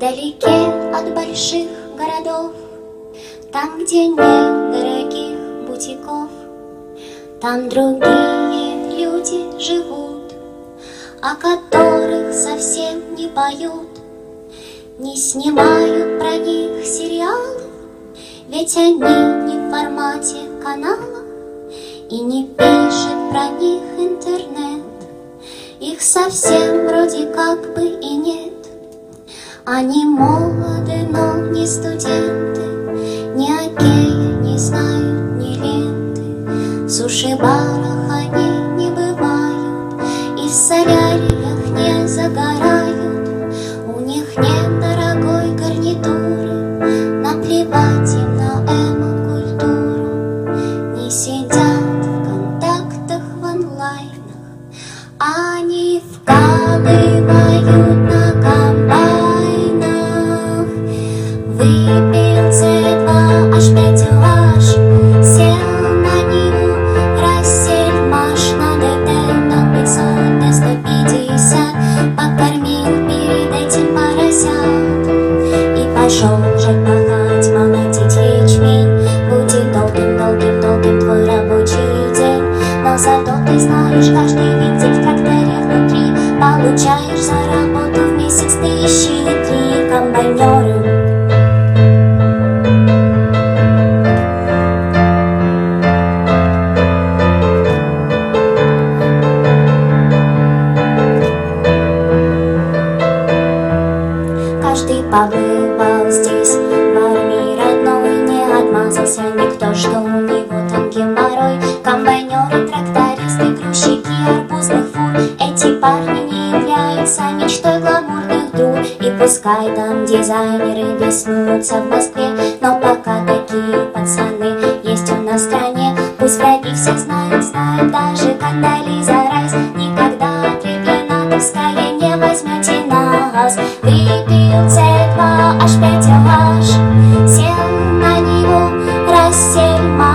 Вдалеке от больших городов, там, где нет дорогих бутиков, там другие люди живут, о которых совсем не поют, не снимают про них сериалов, ведь они не в формате канала, и не пишет про них интернет. Их совсем вроде как бы и нет. Они молоды, но не студенты, ни окея не знают, ни ленты. В суши-барах они не бывают и в соляриях не загорают. У них нет дорогой гарнитуры, наплевать им на эмо-культуру. Не сидят в контактах в онлайнах, они вкалывают на комбайнах. Выпил C2, H5OH, сел на Ниву, рассельмаш на ДТ на 500, Т-150, покормил перед этим поросят и пошел жать пахать, молотить ячмень. Будет долгим твой рабочий день, но зато ты знаешь, каждый винтик в тракторе внутри получаешь за работу в месяц 1003. Комбайнеры. Каждый побывал здесь, в армии родной, не отмазался никто, что у него там геморрой. Комбайнеры, трактористы, грузчики арбузных фур, эти парни не являются мечтой гламурных дур. И пускай там дизайнеры беснуются в Москве, но пока такие пацаны есть у нас в стране. Пусть враги всех знают, даже когда Лиза Райс никогда от регионатовская не возьмете на газ. Выпил C2, H5OH, сел на Ниву, рассельмаш